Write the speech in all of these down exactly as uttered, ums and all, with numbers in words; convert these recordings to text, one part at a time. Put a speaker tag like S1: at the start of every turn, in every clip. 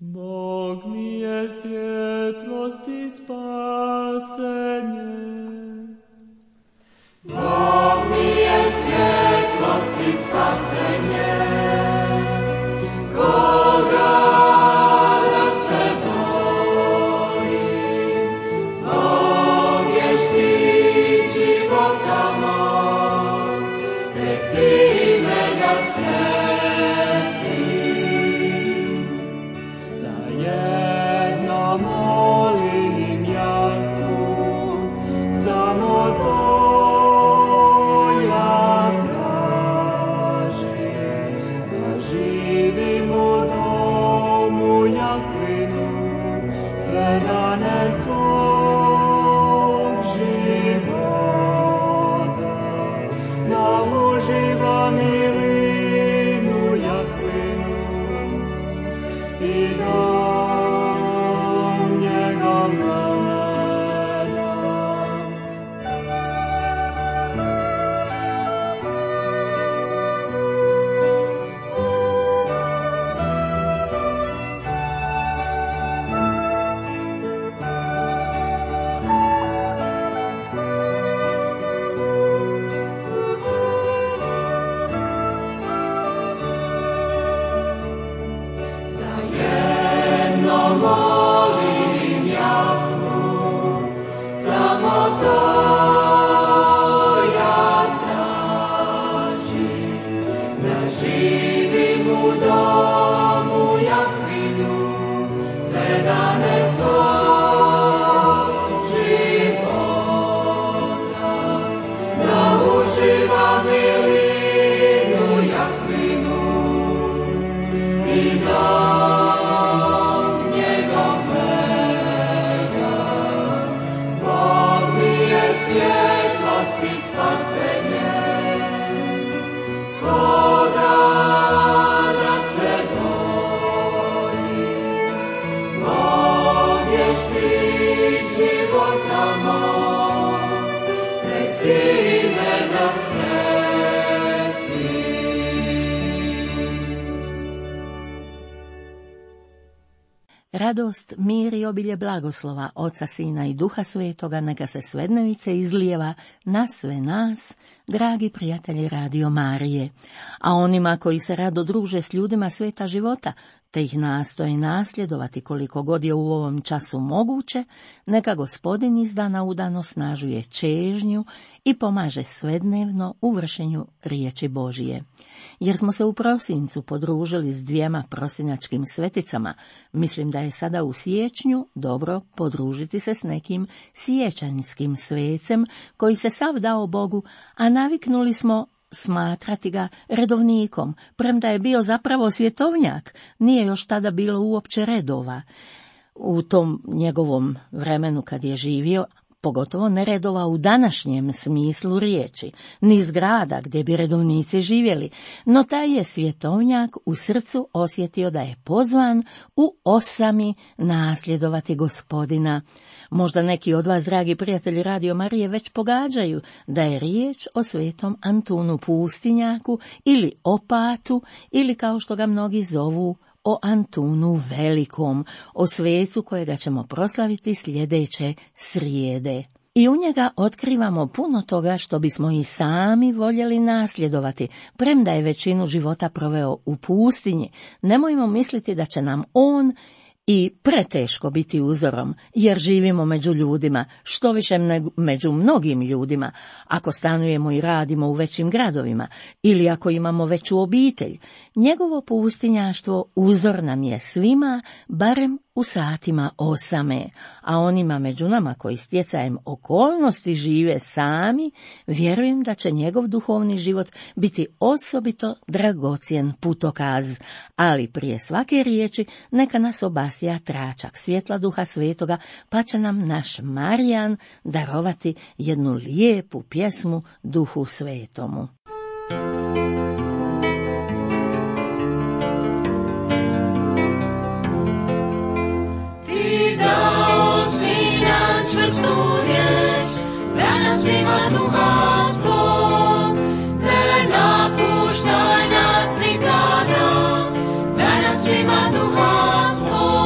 S1: Bog mi je svjetlost i spasenje.
S2: Bog mi je svjetlost i spasenje. Koga da se bojim? Bog je štit života mog, nek time ga strepim.
S1: Zajedno molim Jahvu, samo to ja tražim, da živim u domu Jahvinu sve dane svog života, da uživam milinu Jahvinu i dom njega gledam.
S2: Zajedno molim Jahvu, samo to ja tražim, da živim u domu Jahvinu sve dane svog života, da uživam milinu Jahvinu i dom njegov gledam. Bog mi je svjetlost i spasenje. Koga da se bojim? Bog je štit života mog, nek time ga strepim.
S3: Radost, mir i obilje blagoslova Oca, Sina i Duha Svetoga neka se svednevice izlijeva na sve nas, dragi prijatelji Radio Marije, a onima koji se rado druže s ljudima sveta života, te ih nastoje nasljedovati koliko god je u ovom času moguće, neka Gospodin iz dana u dan osnažuje čežnju i pomaže svednevno u vršenju riječi Božije. Jer smo se u prosincu podružili s dvijema prosinjačkim sveticama, mislim da je sada u siječnju dobro podružiti se s nekim siječanjskim svecem koji se sav dao Bogu, a naviknuli smo smatrati ga redovnikom, premda je bio zapravo svjetovnjak, nije još tada bilo uopće redova. U tom njegovom vremenu kad je živio, pogotovo ne redova u današnjem smislu riječi, ni zgrada gdje bi redovnici živjeli, no taj je svjetovnjak u srcu osjetio da je pozvan u osami nasljedovati Gospodina. Možda neki od vas, dragi prijatelji Radio Marije, već pogađaju da je riječ o svetom Antunu Pustinjaku ili Opatu, ili kao što ga mnogi zovu o Antunu Velikom, o svecu kojega ćemo proslaviti sljedeće srijede. I u njega otkrivamo puno toga što bismo i sami voljeli nasljedovati, premda je većinu života proveo u pustinji. Nemojmo misliti da će nam on i preteško biti uzorom, jer živimo među ljudima, što više među mnogim ljudima, ako stanujemo i radimo u većim gradovima, ili ako imamo veću obitelj. Njegovo pustinjaštvo uzor nam je svima, barem u satima osame, a onima među nama koji stjecajem okolnosti žive sami, vjerujem da će njegov duhovni život biti osobito dragocjen putokaz, ali prije svake riječi neka nas obasja tračak svjetla Duha Svetoga, pa će nam naš Marijan darovati jednu lijepu pjesmu Duhu Svetomu.
S2: Čvrstu riječ, da nas ima duha svog, ne napuštaj nas nikada, da nas ima duha svog.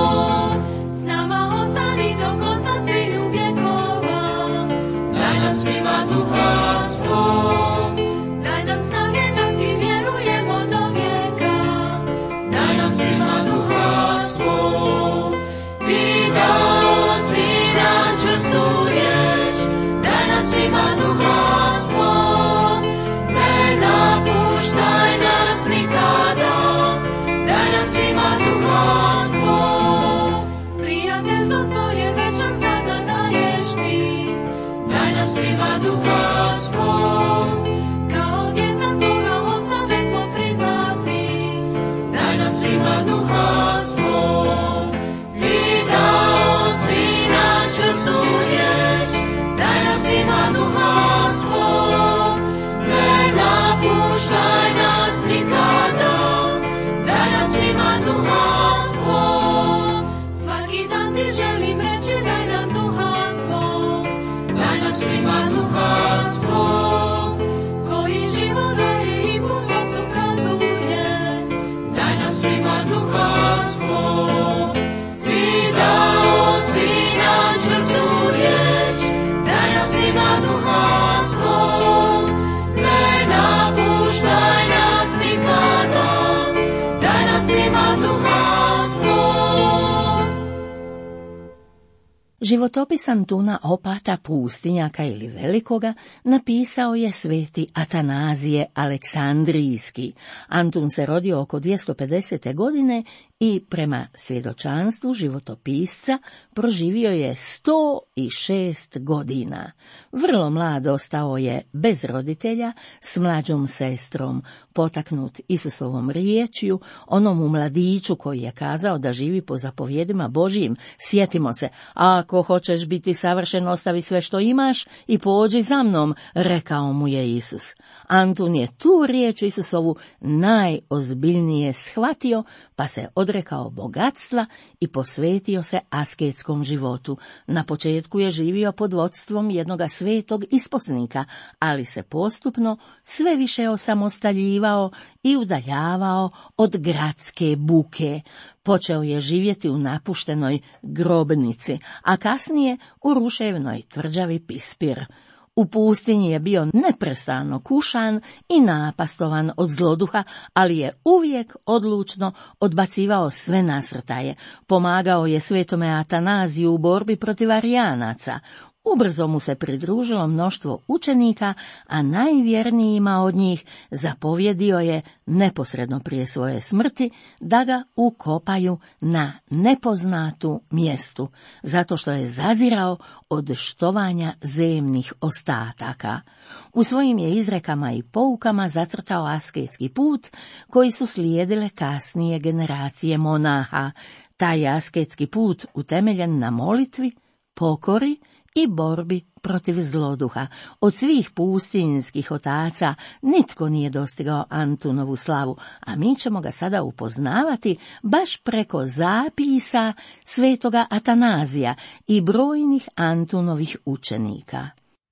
S3: Životopis Antuna Opata pustinjaka ili velikoga napisao je sveti Atanazije Aleksandrijski. Antun se rodio oko dvjesto pedesete godine i prema svjedočanstvu životopisca proživio je sto šest godina. Vrlo mlad ostao je bez roditelja, s mlađom sestrom, potaknut Isusovom riječju, onomu mladiću koji je kazao da živi po zapovjedima Božjim. Sjetimo se, ako hoćeš biti savršen, ostavi sve što imaš i pođi za mnom, rekao mu je Isus. Antun je tu riječ Isusovu najozbiljnije shvatio, pa se odrekao bogatstva i posvetio se asketskom životu. Na početku je živio pod vodstvom jednoga svetog isposnika, ali se postupno sve više osamostaljivao i udaljavao od gradske buke. Počeo je živjeti u napuštenoj grobnici, a kasnije u ruševnoj tvrđavi Pispir. U pustinji je bio neprestano kušan i napastovan od zloduha, ali je uvijek odlučno odbacivao sve nasrtaje. Pomagao je svetome Atanaziju u borbi protiv Arijanaca. Ubrzo mu se pridružilo mnoštvo učenika, a najvjernijima od njih zapovjedio je neposredno prije svoje smrti da ga ukopaju na nepoznatu mjestu, zato što je zazirao od štovanja zemnih ostataka. U svojim je izrekama i poukama zacrtao asketski put koji su slijedile kasnije generacije monaha. Taj asketski put utemeljen na molitvi, pokori i borbi protiv zloduha. Od svih pustinjskih otaca nitko nije dostigao Antunovu slavu, a mi ćemo ga sada upoznavati baš preko zapisa svetoga Atanazija i brojnih Antunovih učenika.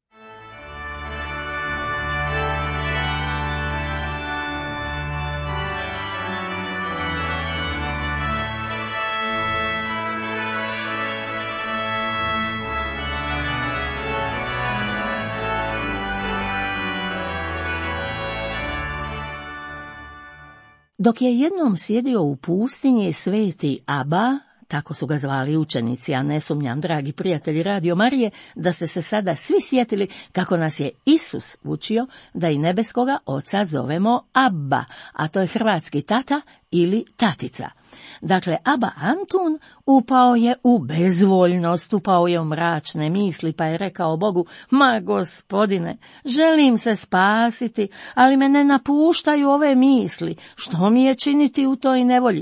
S3: Dok je jednom sjedio u pustinji sveti Aba, tako su ga zvali učenici, a ne sumnjam, dragi prijatelji Radio Marije, da ste se sada svi sjetili kako nas je Isus učio da i nebeskoga oca zovemo Abba, a to je hrvatski tata ili tatica. Dakle, Aba Antun upao je u bezvoljnost, upao je u mračne misli, pa je rekao Bogu: ma Gospodine, želim se spasiti, ali me ne napuštaju ove misli, što mi je činiti u toj nevolji?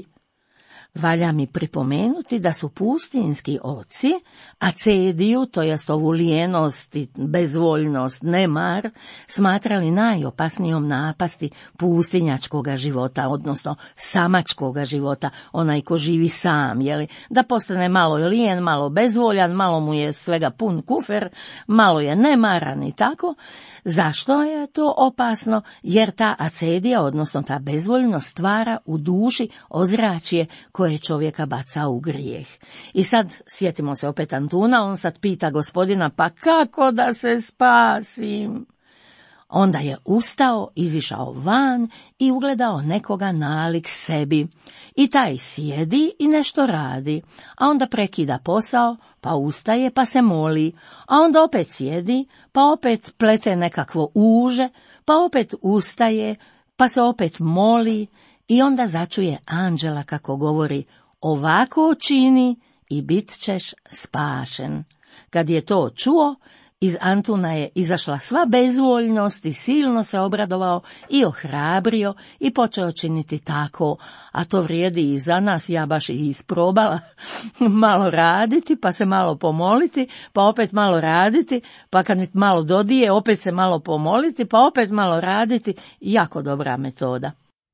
S3: Valja mi pripomenuti da su pustinjski oci acediju, to jest ovu lijenost i bezvoljnost, nemar, smatrali najopasnijom napasti pustinjačkoga života, odnosno samačkoga života, onaj ko živi sam, jeli, da postane malo lijen, malo bezvoljan, malo mu je svega pun kufer, malo je nemaran i tako. Zašto je to opasno? Jer ta acedija, odnosno ta bezvoljnost, stvara u duši ozračje koje čovjeka baca u grijeh. I sad sjetimo se opet Antuna, on sad pita Gospodina: pa kako da se spasim? Onda je ustao, izišao van i ugledao nekoga nalik sebi. I taj sjedi i nešto radi, a onda prekida posao, pa ustaje pa se moli, a onda opet sjedi, pa opet plete nekakvo uže, pa opet ustaje, pa se opet moli i onda začuje anđela kako govori: ovako čini i bit ćeš spašen. Kad je to čuo, iz Antuna je izašla sva bezvoljnost i silno se obradovao i ohrabrio i počeo činiti tako, a to vrijedi i za nas. Ja baš i isprobala malo raditi, pa se malo pomoliti, pa opet malo raditi, pa kad mi malo dodije, opet se malo pomoliti, pa opet malo raditi. Jako dobra metoda.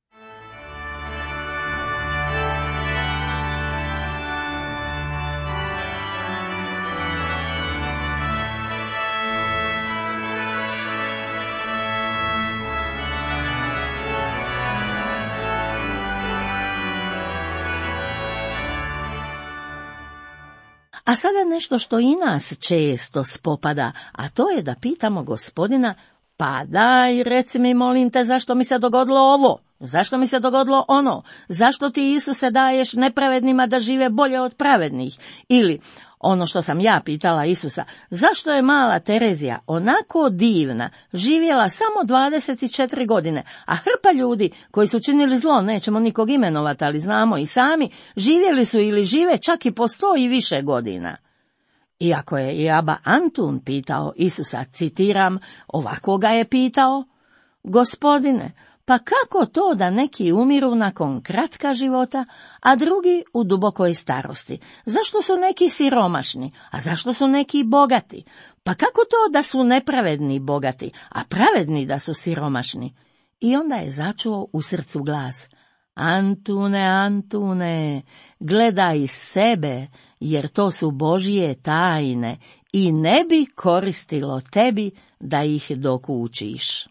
S3: A sada nešto što i nas često spopada, a to je da pitamo Gospodina: pa daj, reci mi, molim te, zašto mi se dogodilo ovo? Zašto mi se dogodilo ono? Zašto ti, Isuse, daješ nepravednima da žive bolje od pravednih? Ili, ono što sam ja pitala Isusa, zašto je mala Terezija onako divna, živjela samo dvadeset četiri godine, a hrpa ljudi koji su činili zlo, nećemo nikog imenovati, ali znamo i sami, živjeli su ili žive čak i po sto i više godina. Iako je i aba Antun pitao Isusa, citiram, ovako ga je pitao, Gospodine, pa kako to da neki umiru nakon kratka života, a drugi u dubokoj starosti? Zašto su neki siromašni, a zašto su neki bogati? Pa kako to da su nepravedni bogati, a pravedni da su siromašni? I onda je začuo u srcu glas, Antune, Antune, gledaj sebe, jer to su Božje tajne i ne bi koristilo tebi da ih dokučiš.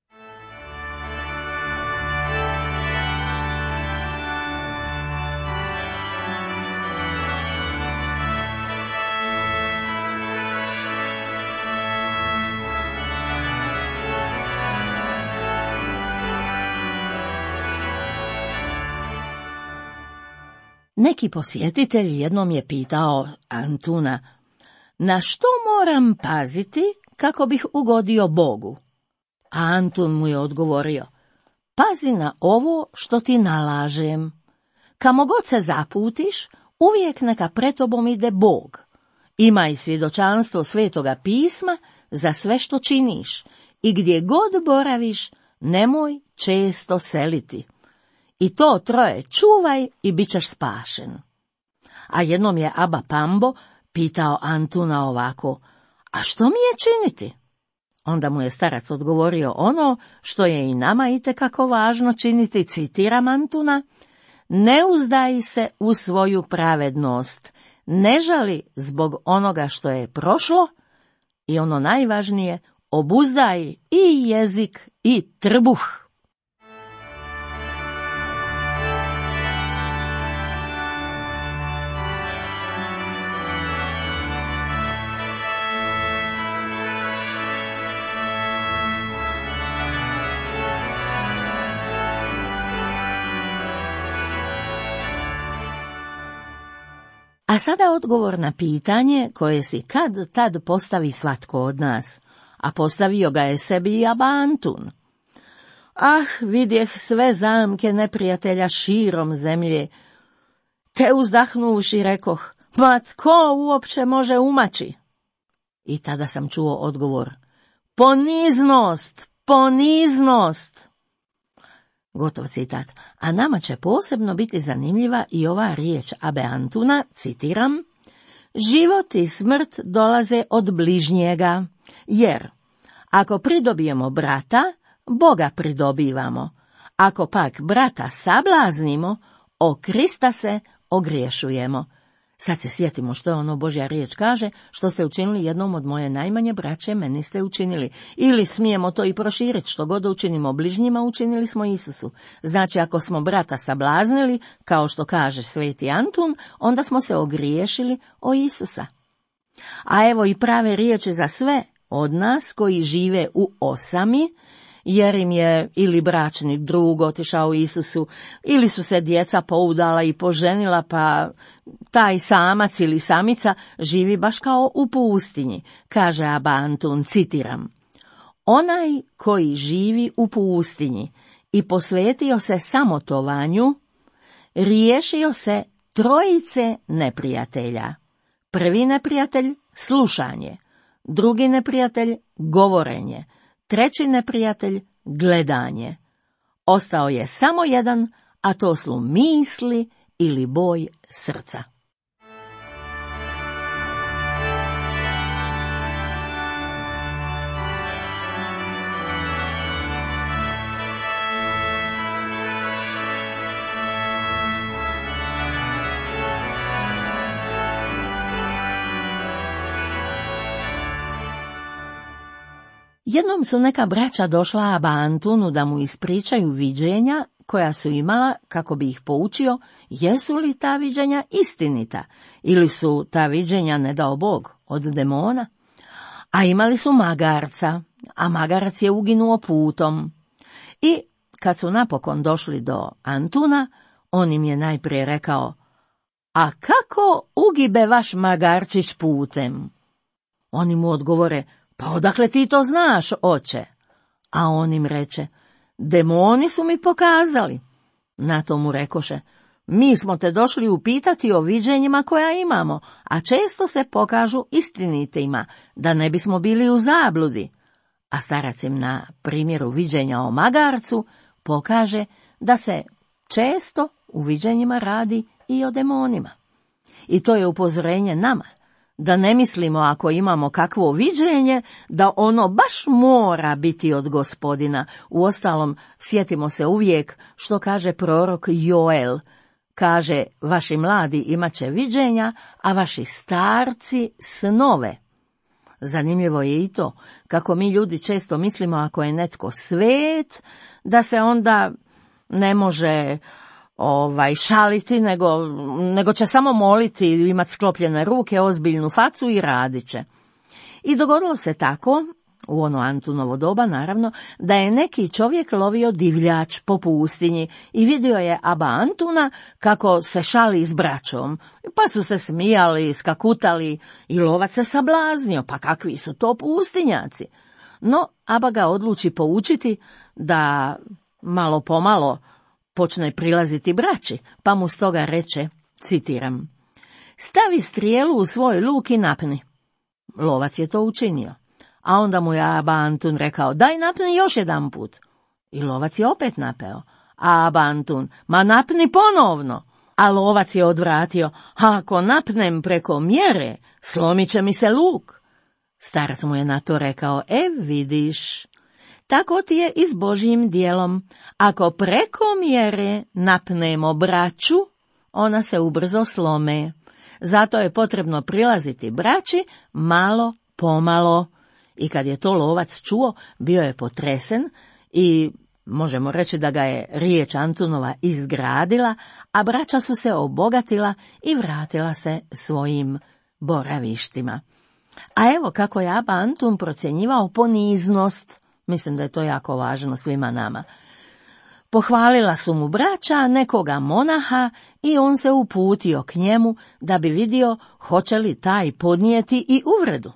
S3: Neki posjetitelj jednom je pitao Antuna, na što moram paziti kako bih ugodio Bogu? A Antun mu je odgovorio, pazi na ovo što ti nalažem. Kamo god se zaputiš, uvijek neka pred tobom ide Bog. Imaj svjedočanstvo Svetoga pisma za sve što činiš i gdje god boraviš, nemoj često seliti. I to troje čuvaj i bit ćeš spašen. A jednom je aba Pambo pitao Antuna ovako, a što mi je činiti? Onda mu je starac odgovorio ono što je i nama itekako važno činiti, citiram Antuna, ne uzdaj se u svoju pravednost, ne žali zbog onoga što je prošlo i ono najvažnije, obuzdaj i jezik i trbuh. A sada odgovor na pitanje koje si kad tad postavi svatko od nas, a postavio ga je sebi i aba Antun. Ah, vidjeh sve zamke neprijatelja širom zemlje, te uzdahnuši rekoh, ma tko uopće može umaći? I tada sam čuo odgovor, poniznost, poniznost. Gotov citat. A nama će posebno biti zanimljiva i ova riječ abe Antuna, citiram, život i smrt dolaze od bližnjega, jer ako pridobijemo brata, Boga pridobivamo, ako pak brata sablaznimo, o Krista se ogriješujemo. Sad se sjetimo što je ono Božja riječ kaže, što ste učinili jednom od moje najmanje braće, meni ste učinili. Ili smijemo to i proširiti, što god učinimo bližnjima, učinili smo Isusu. Znači, ako smo brata sablaznili, kao što kaže sveti Antun, onda smo se ogriješili o Isusa. A evo i prave riječi za sve od nas koji žive u osami, jer im je ili bračni drug otišao Isusu, ili su se djeca poudala i poženila, pa taj samac ili samica živi baš kao u pustinji, kaže aba Antun, citiram. Onaj koji živi u pustinji i posvetio se samotovanju, riješio se trojice neprijatelja. Prvi neprijatelj slušanje, drugi neprijatelj govorenje, treći neprijatelj gledanje. Ostao je samo jedan, a to su misli ili boj srca. Jednom su neka braća došla aba Antunu da mu ispričaju viđenja koja su imala kako bi ih poučio jesu li ta viđenja istinita ili su ta viđenja, ne dao Bog, od demona. A imali su magarca, a magarac je uginuo putom. I kad su napokon došli do Antuna, on im je najprije rekao: a kako ugibe vaš magarčić putem? Oni mu odgovore: pa odakle ti to znaš, oče? A on im reče: demoni su mi pokazali. Na to mu rekoše: mi smo te došli upitati o viđenjima koja imamo, a često se pokažu istinitima, da ne bismo bili u zabludi. A starac im na primjeru viđenja o magarcu pokaže da se često u viđenjima radi i o demonima. I to je upozorenje nama, da ne mislimo ako imamo kakvo viđenje, da ono baš mora biti od Gospodina. Uostalom, sjetimo se uvijek što kaže prorok Joel. Kaže: vaši mladi imat će viđenja, a vaši starci snove. Zanimljivo je i to, kako mi ljudi često mislimo ako je netko svet, da se onda ne može ovaj, šaliti, nego, nego će samo moliti, imati sklopljene ruke, ozbiljnu facu i radit će. I dogodilo se tako, u ono Antunovo doba naravno, da je neki čovjek lovio divljač po pustinji i vidio je aba Antuna kako se šali s braćom, pa su se smijali, skakutali i lovac se sablaznio, pa kakvi su to pustinjaci. No, aba ga odluči poučiti da malo pomalo počne prilaziti braći, pa mu stoga reče, citiram: stavi strijelu u svoj luk i napni. Lovac je to učinio. A onda mu je aba Antun rekao: daj napni još jedan put. I lovac je opet napeo. A aba Antun: ma napni ponovno. A lovac je odvratio: ako napnem preko mjere, slomit će mi se luk. Starac mu je na to rekao: e vidiš, tako ti je i s Božjim dijelom. Ako preko mjere napnemo braću, ona se ubrzo slome. Zato je potrebno prilaziti braći malo pomalo. I kad je to lovac čuo, bio je potresen i možemo reći da ga je riječ Antunova izgradila, a braća su se obogatila i vratila se svojim boravištima. A evo kako je aba Antun procjenjivao poniznost, mislim da je to jako važno svima nama. Pohvalila su mu braća nekoga monaha i on se uputio k njemu da bi vidio hoće li taj podnijeti i uvredu.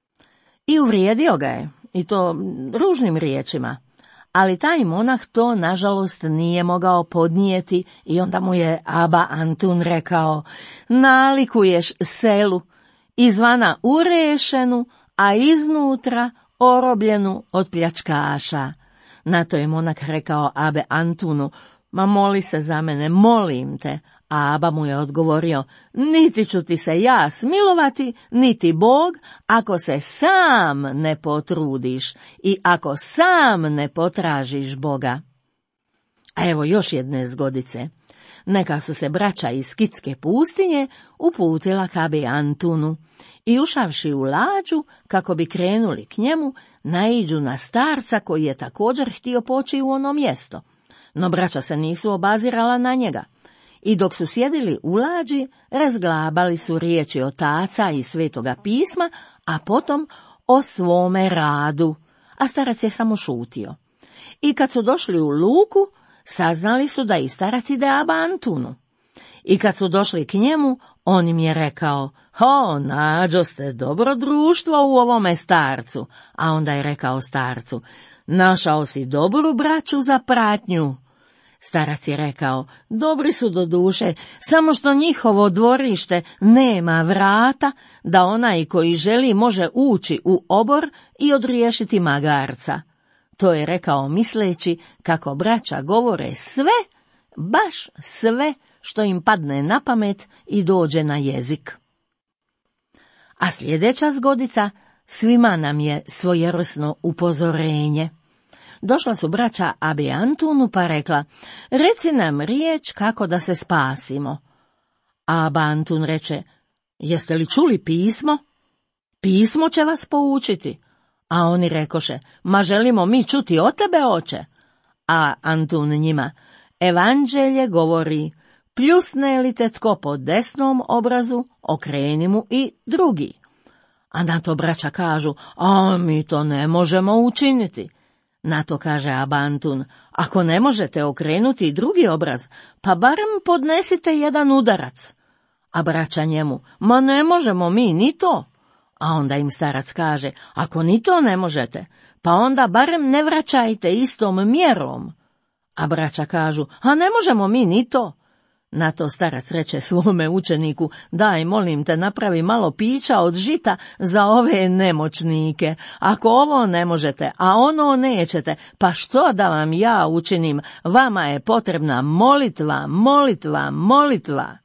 S3: I uvrijedio ga je, i to ružnim riječima, ali taj monah to nažalost nije mogao podnijeti i onda mu je aba Antun rekao: nalikuješ selu, izvana urešenu, a iznutra orobljenu od pljačkaša. Na to je monah rekao abe Antunu: ma moli se za mene, molim te. A aba mu je odgovorio: niti ću ti se ja smilovati, niti Bog, ako se sam ne potrudiš i ako sam ne potražiš Boga. A evo još jedne zgodice. Neka su se braća iz Skitske pustinje uputila k abi Antunu i ušavši u lađu, kako bi krenuli k njemu, naiđu na starca koji je također htio poći u ono mjesto. No braća se nisu obazirala na njega. I dok su sjedili u lađi, razglabali su riječi otaca i svetoga pisma, a potom o svome radu, a starac je samo šutio. I kad su došli u luku, saznali su da i starac ide aba Antunu. I kad su došli k njemu, on im je rekao: o, nađoste dobro društvo u ovome starcu. A onda je rekao starcu: našao si dobru braću za pratnju. Starac je rekao: dobri su do duše, samo što njihovo dvorište nema vrata, da onaj koji želi može ući u obor i odriješiti magarca. To je rekao misleći kako braća govore sve, baš sve što im padne na pamet i dođe na jezik. A sljedeća zgodica svima nam je svojevrsno upozorenje. Došla su braća abi Antunu pa rekla: reci nam riječ kako da se spasimo. A aba Antun reče: jeste li čuli pismo? Pismo će vas poučiti. A oni rekoše: ma želimo mi čuti o tebe, oče. A Antun njima: evanđelje govori, pljusne li te tko po desnom obrazu, okreni mu i drugi. A na to braća kažu: a mi to ne možemo učiniti. Na to kaže aba Antun, ako ne možete okrenuti drugi obraz, pa barem podnesite jedan udarac. A braća njemu, ma ne možemo mi ni to. A onda im starac kaže, ako ni to ne možete, pa onda barem ne vraćajte istom mjerom. A braća kažu, a ne možemo mi ni to. Na to starac reče svome učeniku, daj molim te napravi malo pića od žita za ove nemoćnike. Ako ovo ne možete, a ono nećete, pa što da vam ja učinim? Vama je potrebna molitva, molitva, molitva.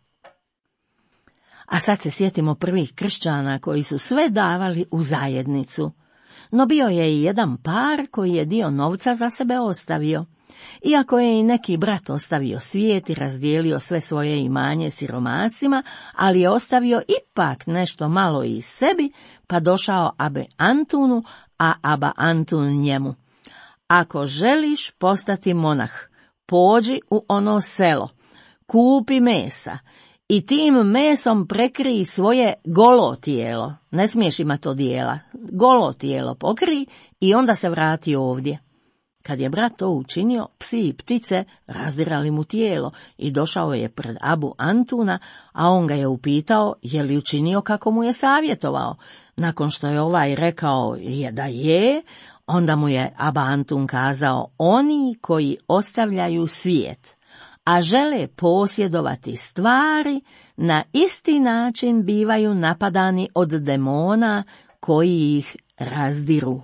S3: A sad se sjetimo prvih kršćana koji su sve davali u zajednicu. No bio je i jedan par koji je dio novca za sebe ostavio. Iako je i neki brat ostavio svijet i razdijelio sve svoje imanje siromasima, ali je ostavio ipak nešto malo i sebi, pa došao abe Antunu, a aba Antun njemu. Ako želiš postati monah, pođi u ono selo, kupi mesa i tim mesom prekrij svoje golo tijelo, ne smiješ imati odijela, golo tijelo pokri i onda se vrati ovdje. Kad je brat to učinio, psi i ptice razdirali mu tijelo i došao je pred abu Antuna, a on ga je upitao je li učinio kako mu je savjetovao. Nakon što je ovaj rekao je da je, onda mu je aba Antun kazao, oni koji ostavljaju svijet, a žele posjedovati stvari, na isti način bivaju napadani od demona koji ih razdiru.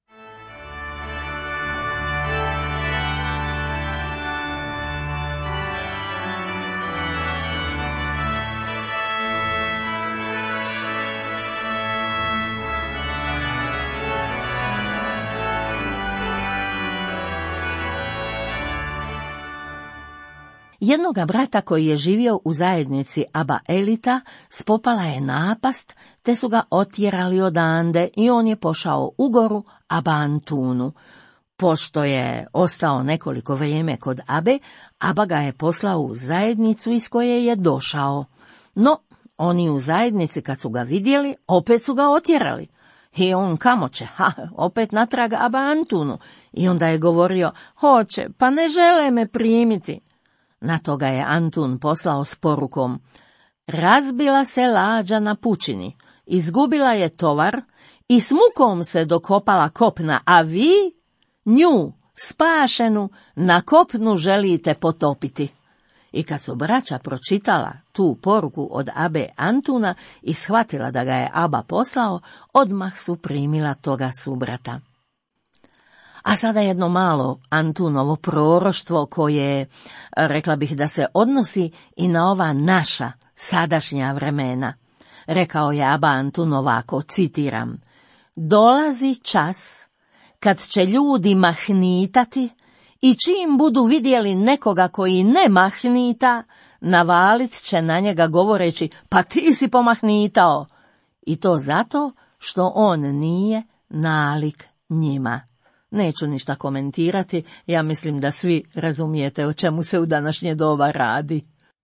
S3: Jednoga brata koji je živio u zajednici aba Elita spopala je napast, te su ga otjerali odande i on je pošao u goru aba Antunu. Pošto je ostao nekoliko vrijeme kod abe, aba ga je poslao u zajednicu iz koje je došao. No, oni u zajednici kad su ga vidjeli, opet su ga otjerali. I on kamo će, ha, opet natrag aba Antunu. I onda je govorio, hoće, pa ne žele me primiti. Na to ga je Antun poslao s porukom, razbila se lađa na pučini, izgubila je tovar i s mukom se dokopala kopna, a vi nju, spašenu, na kopnu želite potopiti. I kad su braća pročitala tu poruku od abe Antuna i shvatila da ga je aba poslao, odmah su primila toga subrata. A sada jedno malo Antunovo proroštvo koje, rekla bih da se odnosi i na ova naša sadašnja vremena. Rekao je aba Antun ovako, citiram, dolazi čas kad će ljudi mahnitati i čim budu vidjeli nekoga koji ne mahnita, navalit će na njega govoreći, pa ti si pomahnitao. I to zato što on nije nalik njima. Neću ništa komentirati, ja mislim da svi razumijete o čemu se u današnje doba radi.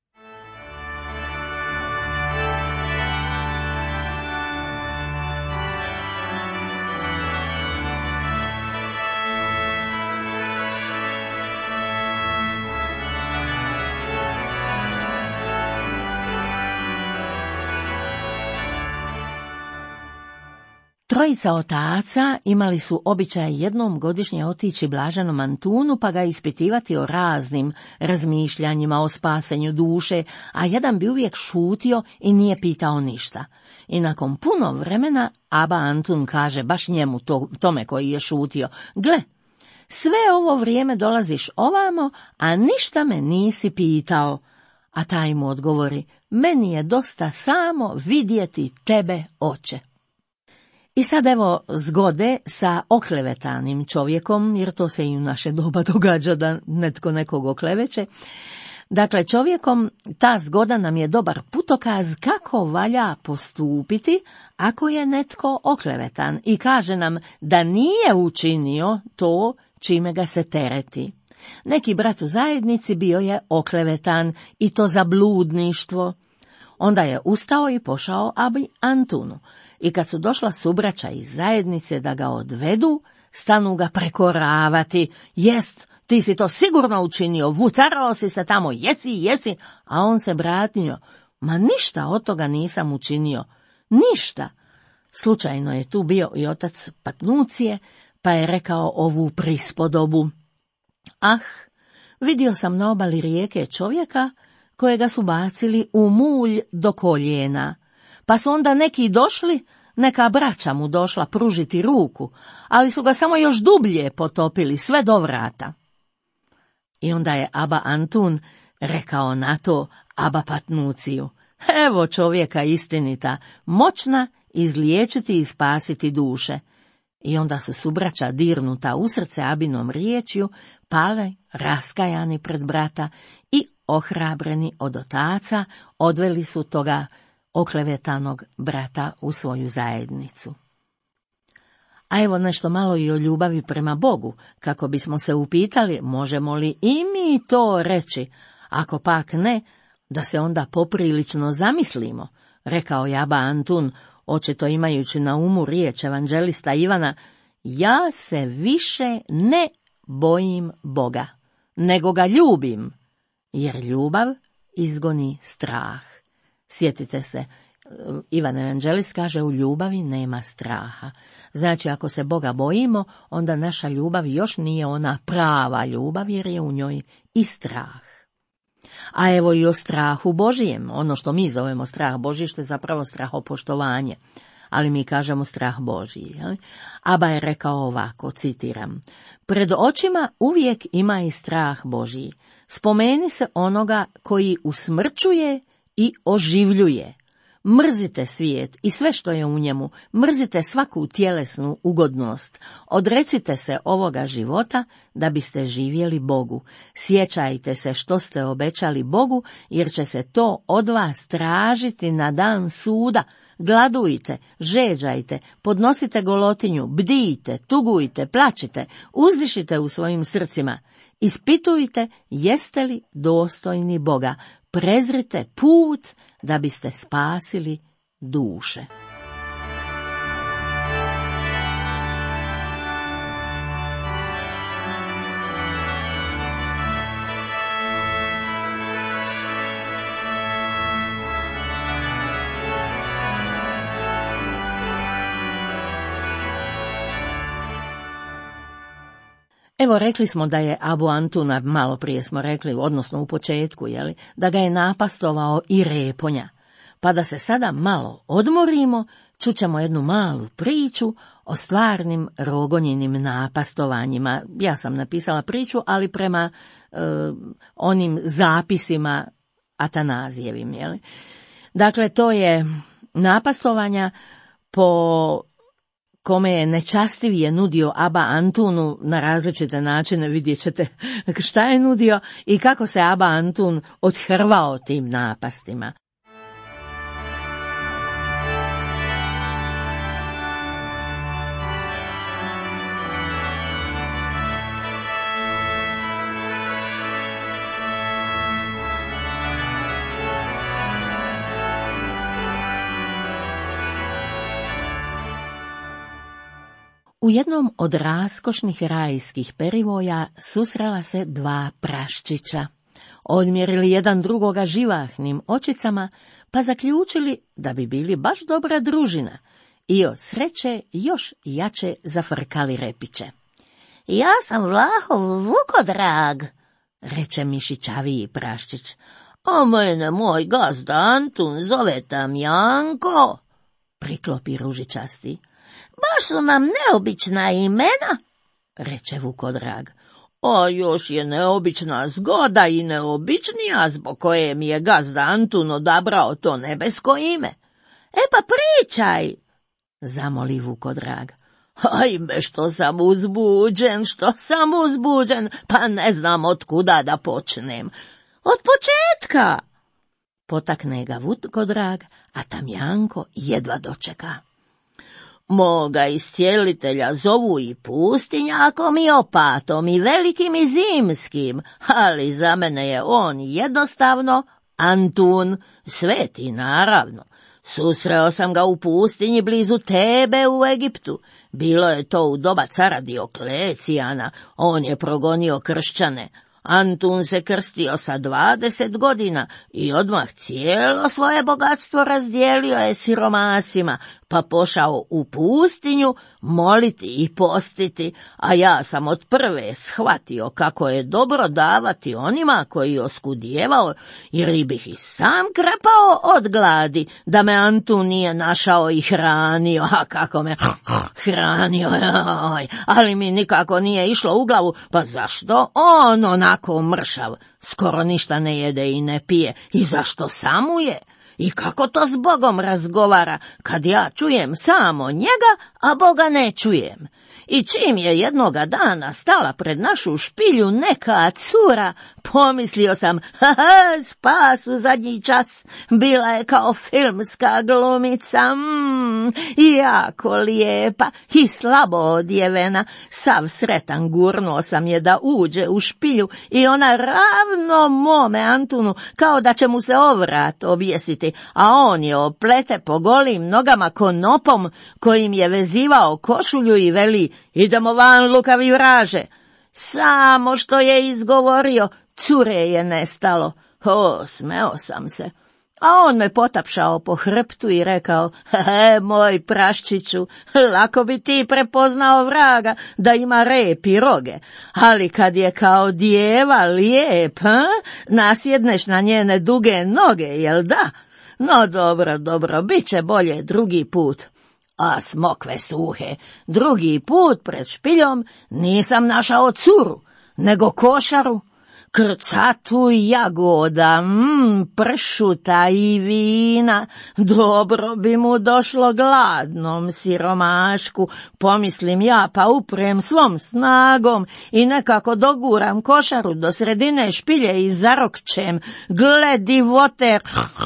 S3: Trojica otaca imali su običaj jednom godišnje otići blaženom Antunu pa ga ispitivati o raznim razmišljanjima o spasenju duše, a jedan bi uvijek šutio i nije pitao ništa. I nakon puno vremena aba Antun kaže baš njemu, to, tome koji je šutio, gle, sve ovo vrijeme dolaziš ovamo, a ništa me nisi pitao. A taj mu odgovori, meni je dosta samo vidjeti tebe, oče. I sad evo zgode sa oklevetanim čovjekom, jer to se i u naše doba događa da netko nekog okleveće. Dakle, čovjekom ta zgoda nam je dobar putokaz kako valja postupiti ako je netko oklevetan i kaže nam da nije učinio to čime ga se tereti. Neki brat u zajednici bio je oklevetan i to za bludništvo. Onda je ustao i pošao abi Antunu. I kad su došla subraća iz zajednice da ga odvedu, stanu ga prekoravati. Jest, ti si to sigurno učinio, vucarao si se tamo, jesi, jesi, a on se bratio. Ma ništa od toga nisam učinio, ništa. Slučajno je tu bio i otac Patnucije, pa je rekao ovu prispodobu. Ah, vidio sam na obali rijeke čovjeka kojega su bacili u mulj do koljena, pa su onda neki došli, neka braća mu došla pružiti ruku, ali su ga samo još dublje potopili, sve do vrata. I onda je aba Antun rekao na to aba Patnuciju, evo čovjeka istinita, moćna izliječiti i spasiti duše. I onda su subraća dirnuta u srce abinom riječju, pale raskajani pred brata i ohrabreni od otaca odveli su toga oklevetanog brata u svoju zajednicu. A evo nešto malo i o ljubavi prema Bogu, kako bismo se upitali možemo li i mi to reći, ako pak ne, da se onda poprilično zamislimo, rekao je aba Antun, očito imajući na umu riječ evanđelista Ivana, ja se više ne bojim Boga, nego ga ljubim, jer ljubav izgoni strah. Sjetite se, Ivan Evanđelist kaže u ljubavi nema straha. Znači ako se Boga bojimo, onda naša ljubav još nije ona prava ljubav, jer je u njoj i strah. A evo i o strahu Božijem, ono što mi zovemo strah Božji, što je zapravo strahopoštovanje, ali mi kažemo strah Božji. Jel? Aba je rekao ovako, citiram, pred očima uvijek ima i strah Božji. Spomeni se onoga koji usmrćuje i oživljuje. Mrzite svijet i sve što je u njemu, mrzite svaku tjelesnu ugodnost. Odrecite se ovoga života da biste živjeli Bogu. Sjećajte se što ste obećali Bogu, jer će se to od vas tražiti na dan suda. Gladujte, žeđajte, podnosite golotinju, bdijte, tugujte, plačite, uzdišite u svojim srcima. Ispitujte jeste li dostojni Boga, prezrite put da biste spasili duše. Evo, rekli smo da je abu Antuna, malo prije smo rekli, odnosno u početku, jeli, da ga je napastovao i reponja. Pa da se sada malo odmorimo, čućemo jednu malu priču o stvarnim rogonjinim napastovanjima. Ja sam napisala priču, ali prema e, onim zapisima Atanazijevim. Jeli. Dakle, to je napastovanja po kome je nečastivije nudio aba Antunu na različite načine, vidjet ćete šta je nudio i kako se aba Antun odhrvao tim napastima. U jednom od raskošnih rajskih perivoja susrela se dva praščića. Odmjerili jedan drugoga živahnim očicama, pa zaključili da bi bili baš dobra družina i od sreće još jače zafrkali repiće. Ja sam Vlahov vukodrag, reče mišićaviji praščić. A mene moj gazda Antun zove Tamjanko, priklopi ružičasti. Baš su nam neobična imena, reče vukodrag. A još je neobična zgoda i neobičnija zbog koje mi je gazda Antun odabrao to nebesko ime. E pa pričaj, zamoli vukodrag. Ajme, što sam uzbuđen, što sam uzbuđen, pa ne znam od kuda da počnem. Od početka, potakne ga vukodrag, a Tamjanko jedva dočeka. Moga iscijelitelja zovu i pustinjakom i opatom i velikim i zimskim, ali za mene je on jednostavno Antun, sveti naravno. Susreo sam ga u pustinji blizu Tebe u Egiptu. Bilo je to u doba cara Dioklecijana, on je progonio kršćane. Antun se krstio sa dvadeset godina i odmah cijelo svoje bogatstvo razdijelio je siromasima, pa pošao u pustinju moliti i postiti, a ja sam od prve shvatio kako je dobro davati onima koji oskudijevao, jer bih i sam krepao od gladi, da me Antun nije našao i hranio, a kako me hranio, joj, ali mi nikako nije išlo u glavu, pa zašto on onako mršav, skoro ništa ne jede i ne pije, i zašto samuje? I kako to s Bogom razgovara, kad ja čujem samo njega, a Boga ne čujem? I čim je jednoga dana stala pred našu špilju neka cura, pomislio sam, haha, spas u zadnji čas, bila je kao filmska glumica, mm, jako lijepa i slabo odjevena. Sav sretan gurnuo sam je da uđe u špilju i ona ravno mome Antunu, kao da će mu se ovrat objesiti, a on je oplete po golim nogama konopom kojim je vezivao košulju i veli, idemo van, lukavi vraže. Samo što je izgovorio, cure je nestalo. O, smeo sam se. A on me potapšao po hrptu i rekao, he, moj praščiću, lako bi ti prepoznao vraga da ima rep i roge, ali kad je kao djeva lijep, ha? Nasjedneš na njene duge noge, jel da? No dobro, dobro, bit će bolje drugi put. A smokve suhe, drugi put pred špiljom nisam našao curu, nego košaru, krcatu jagoda, mm, pršuta i vina. Dobro bi mu došlo gladnom siromašku, pomislim ja, pa uprem svom snagom i nekako doguram košaru do sredine špilje i zarokćem, gledi voter,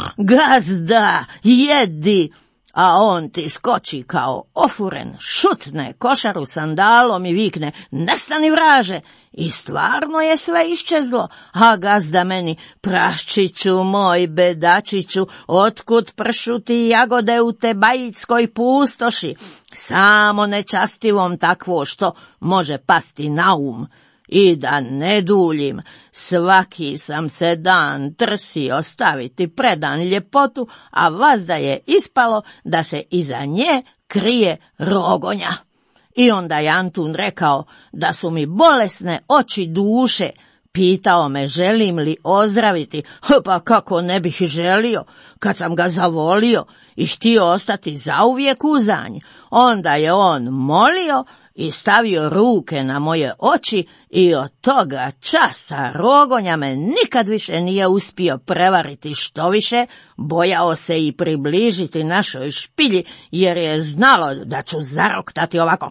S3: gazda, jedi. A on ti skoči kao ofuren, šutne košaru sandalom i vikne, nestani vraže, i stvarno je sve iščezlo, a gazda meni, praščiću moj bedačiću, otkud pršuti jagode u Tebajitskoj pustoši, samo nečastivom takvo što može pasti na um. I da ne duljim, svaki sam se dan trsio staviti predan ljepotu, a vazda je ispalo da se iza nje krije rogonja. I onda je Antun rekao da su mi bolesne oči duše, pitao me želim li ozdraviti, pa kako ne bih želio, kad sam ga zavolio i htio ostati zauvijek uzanj. Onda je on molio i stavio ruke na moje oči i od toga časa rogonja me nikad više nije uspio prevariti, što više bojao se i približiti našoj špilji, jer je znalo da ću zaroktati ovako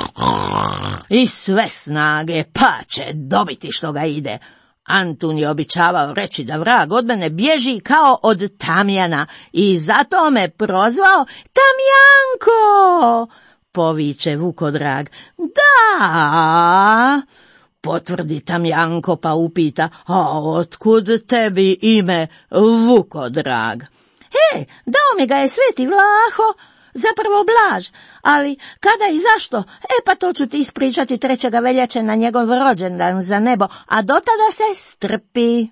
S3: i sve snage, pa će dobiti što ga ide. Antun je običavao reći da vrag od mene bježi kao od tamjana i zato me prozvao Tamjanko. Poviče Vukodrag. Da, potvrdi Tamjanko pa upita, a otkud tebi ime Vukodrag? E, dao mi ga je sveti Vlaho, zapravo Blaž, ali kada i zašto? E pa to ću ti ispričati trećega veljače na njegov rođendan za nebo, a do tada se strpi.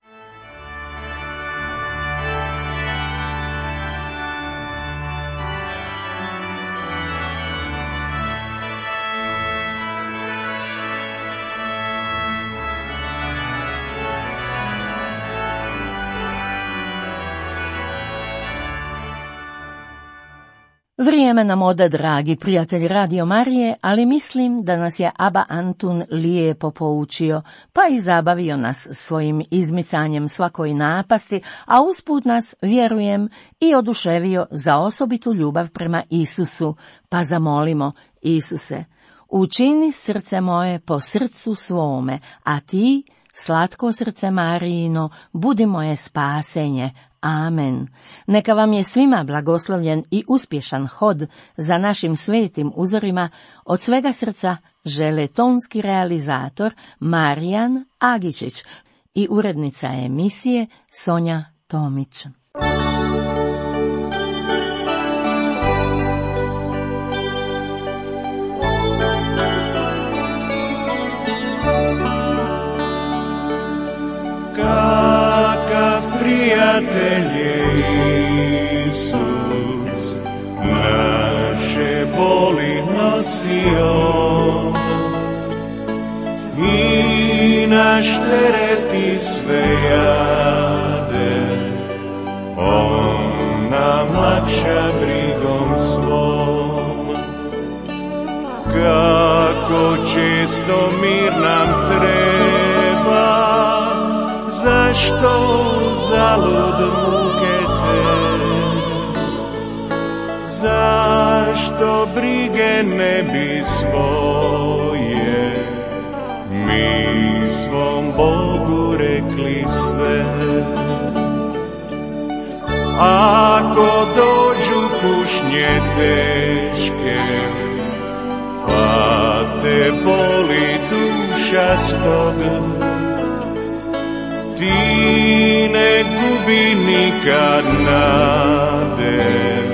S3: Vrijeme nam ode, dragi prijatelji Radio Marije, ali mislim da nas je Aba Antun lijepo poučio, pa i zabavio nas svojim izmicanjem svakoj napasti, a usput nas, vjerujem, i oduševio za osobitu ljubav prema Isusu, pa zamolimo, Isuse, učini srce moje po srcu svome, a ti, slatko srce Marijino, budi moje spasenje. Amen. Neka vam je svima blagoslovljen i uspješan hod za našim svetim uzorima. Od svega srca žele tonski realizator Marijan Agičić i urednica emisije Sonja Tomić.
S1: Kakav prijatelj je Isus, naše boli nosio i naš teret i sve jade on nam lakša brigom svom. Kako često mir nam treba, zašto zalud muke te, zašto brige ne bi svoje mi svom Bogu rekli sve. Ako dođu kušnje teške, pa te boli duša stoga, ti ne gubi nikad nade,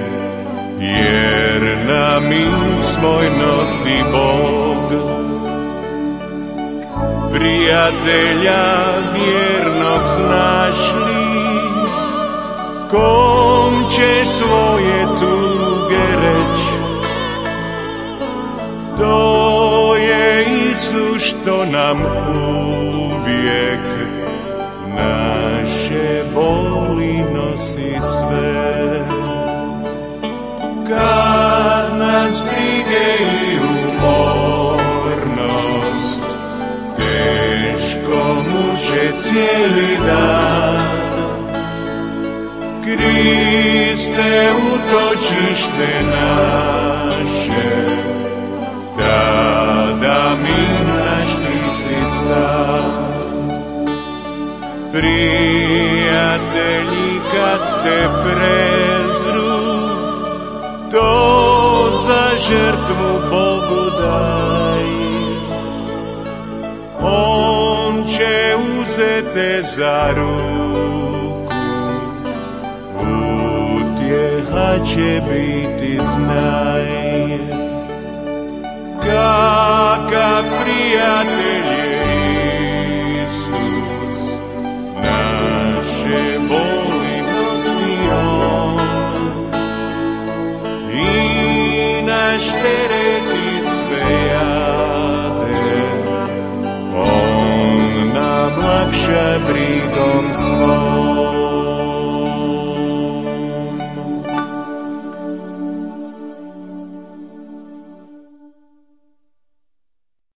S1: jer na mir svoj nosi Bog. Prijatelja vjernog znaš li, kom će svoje tuge reć? To je Isus što nam uvijek naše boli nosi sve. Kad nas brige i umornost teško muče cijeli dan, Kriste utočište naše, tada mi naš ti si sam. Prijatelji kad te prezru, to za žrtvu Bogu daj. On će uzete za ruku, utjeha će biti znaj. Kakav prijatelj je Isus, naše boli nosi on i naš teret i sve jade on nam lakša brigom svom.